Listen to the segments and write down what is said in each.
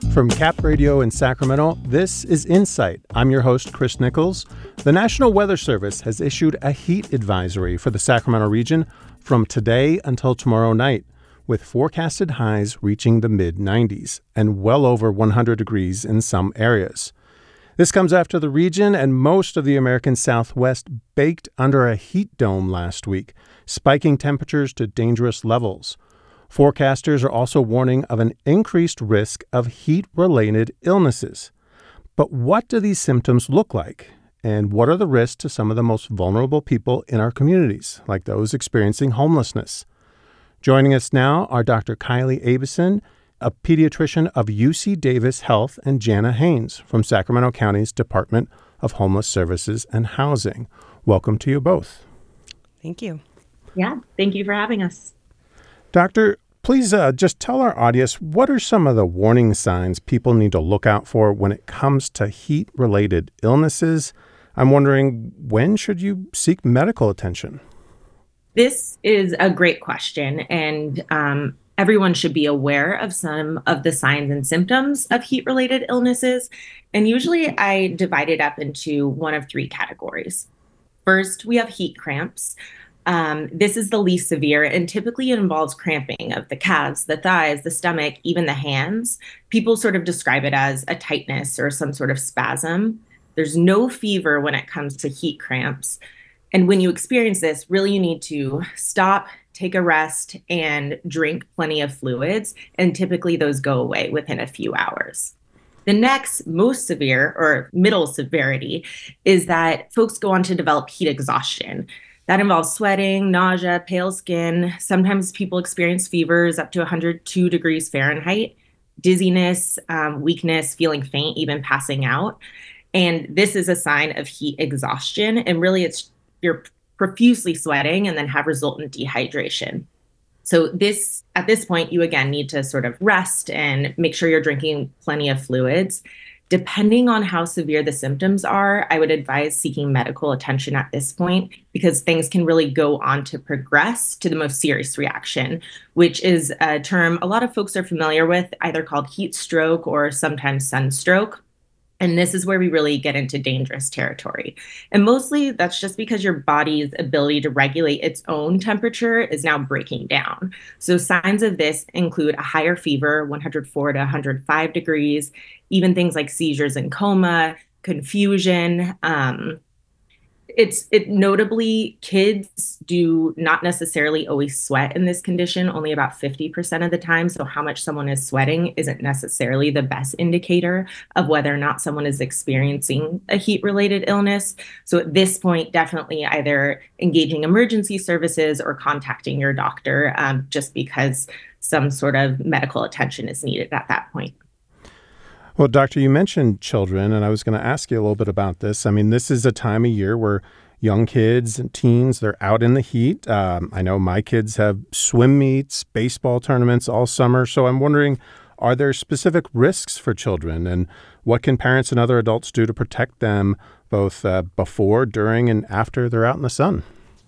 From Cap Radio in Sacramento, this is Insight. I'm your host, Chris Nichols. The National Weather Service has issued a heat advisory for the Sacramento region from today until tomorrow night, with forecasted highs reaching the mid-90s and well over 100 degrees in some areas. This comes after the region and most of the American Southwest baked under a heat dome last week, spiking temperatures to dangerous levels. Forecasters are also warning of an increased risk of heat-related illnesses. But what do these symptoms look like? And what are the risks to some of the most vulnerable people in our communities, like those experiencing homelessness? Joining us now are Dr. Kylie Abison, a pediatrician of UC Davis Health, and Jana Haynes from Sacramento County's Department of Homeless Services and Housing. Welcome to you both. Thank you. Yeah, thank you for having us. Doctor, please just tell our audience, what are some of the warning signs people need to look out for when it comes to heat-related illnesses? I'm wondering, when should you seek medical attention? This is a great question, and everyone should be aware of some of the signs and symptoms of heat-related illnesses. And usually I divide it up into one of three categories. First, we have heat cramps. This is the least severe and typically involves cramping of the calves, the thighs, the stomach, even the hands. People sort of describe it as a tightness or some sort of spasm. There's no fever when it comes to heat cramps. And when you experience this, really you need to stop, take a rest, and drink plenty of fluids. And typically those go away within a few hours. The next most severe or middle severity is that folks go on to develop heat exhaustion. That involves sweating, nausea, pale skin. Sometimes people experience fevers up to 102 degrees Fahrenheit, dizziness, weakness, feeling faint, even passing out. And this is a sign of heat exhaustion. And really, you're profusely sweating and then have resultant dehydration. So at this point, you again need to sort of rest and make sure you're drinking plenty of fluids. Depending on how severe the symptoms are, I would advise seeking medical attention at this point because things can really go on to progress to the most serious reaction, which is a term a lot of folks are familiar with, either called heat stroke or sometimes sunstroke. And this is where we really get into dangerous territory. And mostly that's just because your body's ability to regulate its own temperature is now breaking down. So signs of this include a higher fever, 104 to 105 degrees, even things like seizures and coma, confusion. Notably, kids do not necessarily always sweat in this condition, only about 50% of the time. So how much someone is sweating isn't necessarily the best indicator of whether or not someone is experiencing a heat-related illness. So at this point, definitely either engaging emergency services or contacting your doctor, just because some sort of medical attention is needed at that point. Well, Doctor, you mentioned children, and I was going to ask you a little bit about this. I mean, this is a time of year where young kids and teens, they're out in the heat. I know my kids have swim meets, baseball tournaments all summer. So I'm wondering, are there specific risks for children? And what can parents and other adults do to protect them both before, during, and after they're out in the sun?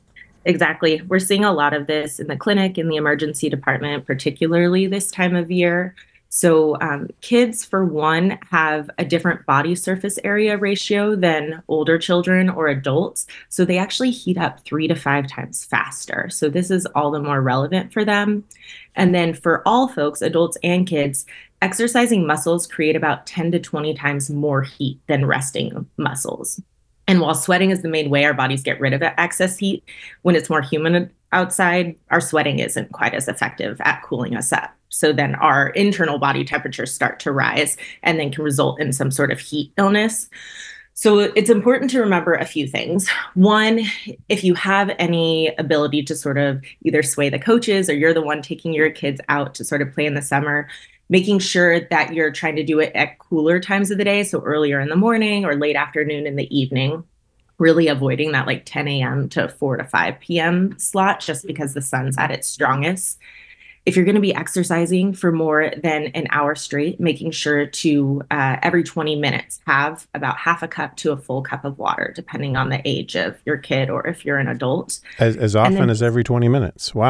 Exactly. We're seeing a lot of this in the clinic, in the emergency department, particularly this time of year. So kids, for one, have a different body surface area ratio than older children or adults. So they actually heat up 3 to 5 times faster. So this is all the more relevant for them. And then for all folks, adults and kids, exercising muscles create about 10 to 20 times more heat than resting muscles. And while sweating is the main way our bodies get rid of excess heat, when it's more humid outside, our sweating isn't quite as effective at cooling us up. So then our internal body temperatures start to rise and then can result in some sort of heat illness. So it's important to remember a few things. One, if you have any ability to sort of either sway the coaches or you're the one taking your kids out to sort of play in the summer, making sure that you're trying to do it at cooler times of the day, so earlier in the morning or late afternoon in the evening, really avoiding that like 10 a.m. to 4 to 5 p.m. slot just because the sun's at its strongest. If you're going to be exercising for more than an hour straight, making sure to every 20 minutes have about half a cup to a full cup of water, depending on the age of your kid or if you're an adult. As often as every 20 minutes. Wow.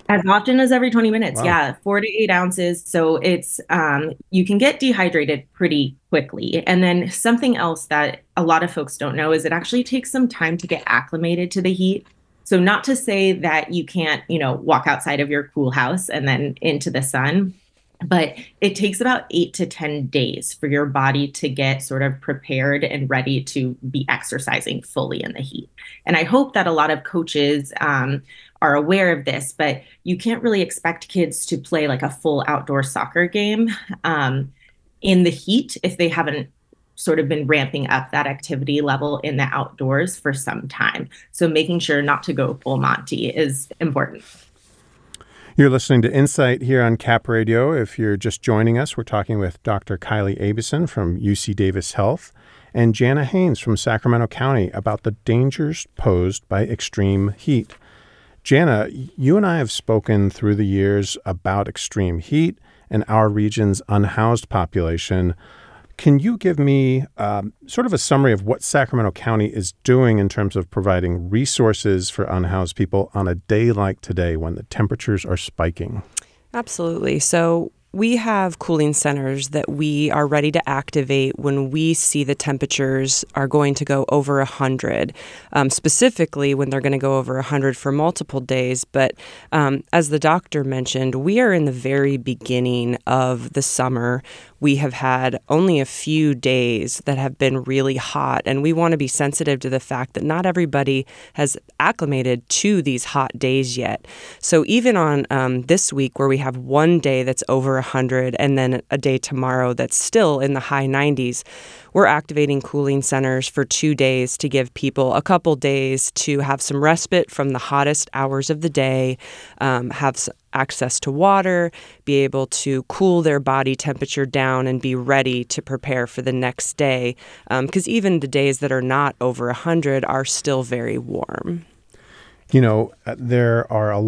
As often as every 20 minutes. Wow. Yeah, 4 to 8 ounces. So it's you can get dehydrated pretty quickly. And then something else that a lot of folks don't know is it actually takes some time to get acclimated to the heat. So not to say that you can't, walk outside of your cool house and then into the sun, but it takes about 8 to 10 days for your body to get sort of prepared and ready to be exercising fully in the heat. And I hope that a lot of coaches are aware of this, but you can't really expect kids to play like a full outdoor soccer game um, in the heat if they haven't sort of been ramping up that activity level in the outdoors for some time. So making sure not to go full Monty is important. You're listening to Insight here on Cap Radio. If you're just joining us, we're talking with Dr. Kylie Abison from UC Davis Health and Jana Haynes from Sacramento County about the dangers posed by extreme heat. Jana, you and I have spoken through the years about extreme heat and our region's unhoused population. Can you give me sort of a summary of what Sacramento County is doing in terms of providing resources for unhoused people on a day like today when the temperatures are spiking? Absolutely. So we have cooling centers that we are ready to activate when we see the temperatures are going to go over 100, specifically when they're going to go over 100 for multiple days. But as the doctor mentioned, we are in the very beginning of the summer. We have had only a few days that have been really hot, and we want to be sensitive to the fact that not everybody has acclimated to these hot days yet. So even on this week where we have one day that's over 100 and then a day tomorrow that's still in the high 90s, we're activating cooling centers for 2 days to give people a couple days to have some respite from the hottest hours of the day, have access to water, be able to cool their body temperature down and be ready to prepare for the next day. Because even the days that are not over 100 are still very warm. There are a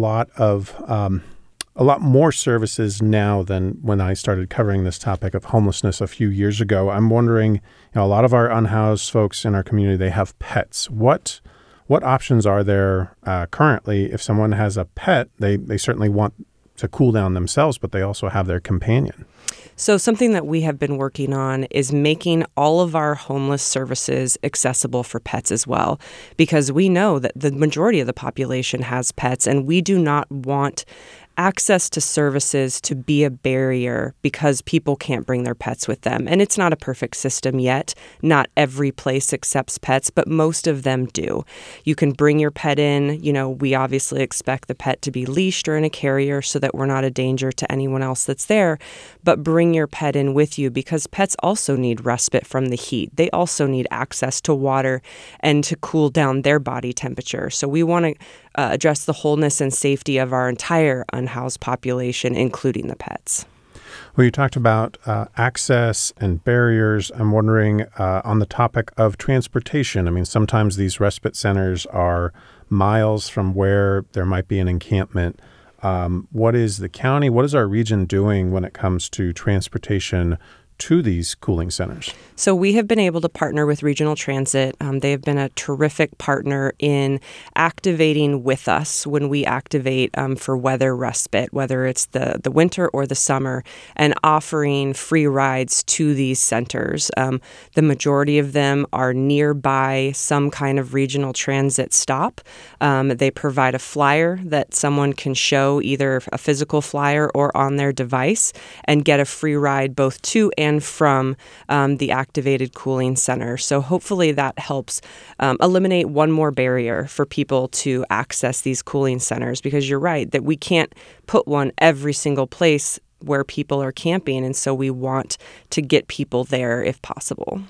lot more services now than when I started covering this topic of homelessness a few years ago. I'm wondering, a lot of our unhoused folks in our community, they have pets. What options are there currently? If someone has a pet, they certainly want to cool down themselves, but they also have their companion. So something that we have been working on is making all of our homeless services accessible for pets as well, because we know that the majority of the population has pets, and we do not want access to services to be a barrier because people can't bring their pets with them. And it's not a perfect system yet. Not every place accepts pets, but most of them do. You can bring your pet in. We obviously expect the pet to be leashed or in a carrier so that we're not a danger to anyone else that's there. But bring your pet in with you because pets also need respite from the heat. They also need access to water and to cool down their body temperature. So we want to address the wholeness and safety of our entire unhoused population, including the pets. Well, you talked about access and barriers. I'm wondering on the topic of transportation. I mean, sometimes these respite centers are miles from where there might be an encampment. What is the county, what is our region doing when it comes to transportation to these cooling centers? So we have been able to partner with Regional Transit. They have been a terrific partner in activating with us when we activate for weather respite, whether it's the winter or the summer, and offering free rides to these centers. The majority of them are nearby some kind of regional transit stop. They provide a flyer that someone can show, either a physical flyer or on their device, and get a free ride both to and from the activated cooling center. So hopefully that helps eliminate one more barrier for people to access these cooling centers, because you're right that we can't put one every single place where people are camping, and so we want to get people there if possible.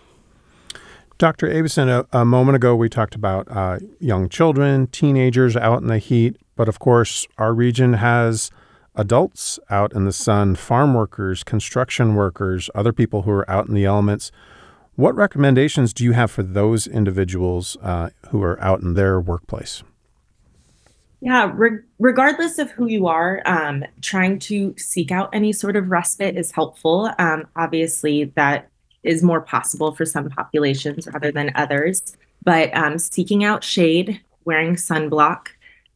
Dr. Abison, a moment ago we talked about young children, teenagers out in the heat, but of course our region has adults out in the sun, farm workers, construction workers, other people who are out in the elements. What recommendations do you have for those individuals who are out in their workplace? Yeah, regardless of who you are, trying to seek out any sort of respite is helpful. Obviously, that is more possible for some populations rather than others. But seeking out shade, wearing sunblock,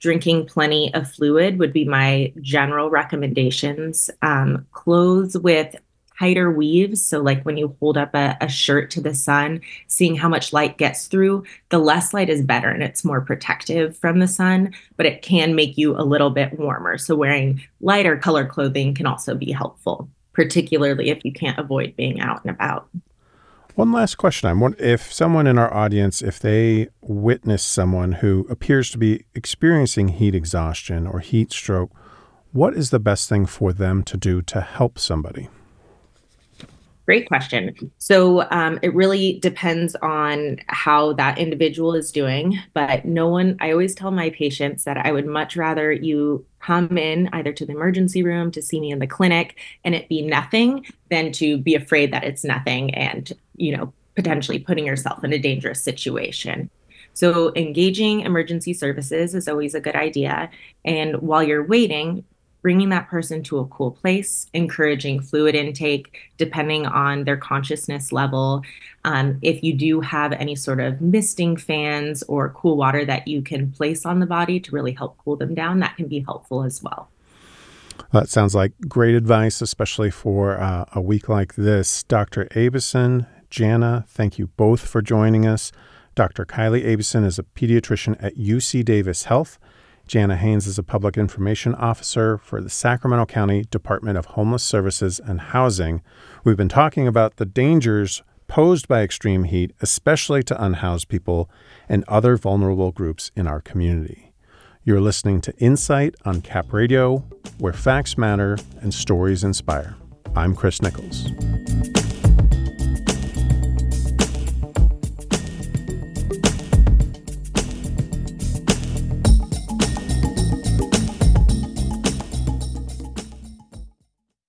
Drinking plenty of fluid would be my general recommendations. Clothes with tighter weaves. So like when you hold up a shirt to the sun, seeing how much light gets through, the less light is better and it's more protective from the sun, but it can make you a little bit warmer. So wearing lighter color clothing can also be helpful, particularly if you can't avoid being out and about. One last question. I'm wondering if someone in our audience, if they witness someone who appears to be experiencing heat exhaustion or heat stroke, what is the best thing for them to do to help somebody? Great question. So it really depends on how that individual is doing. But I always tell my patients that I would much rather you come in either to the emergency room to see me in the clinic and it be nothing than to be afraid that it's nothing and, potentially putting yourself in a dangerous situation. So engaging emergency services is always a good idea. And while you're waiting, bringing that person to a cool place, encouraging fluid intake depending on their consciousness level. If you do have any sort of misting fans or cool water that you can place on the body to really help cool them down, that can be helpful as well. That sounds like great advice, especially for a week like this. Dr. Abeson, Jana, thank you both for joining us. Dr. Kylie Abeson is a pediatrician at UC Davis Health. Jana Haynes is a public information officer for the Sacramento County Department of Homeless Services and Housing. We've been talking about the dangers posed by extreme heat, especially to unhoused people and other vulnerable groups in our community. You're listening to Insight on Cap Radio, where facts matter and stories inspire. I'm Chris Nichols.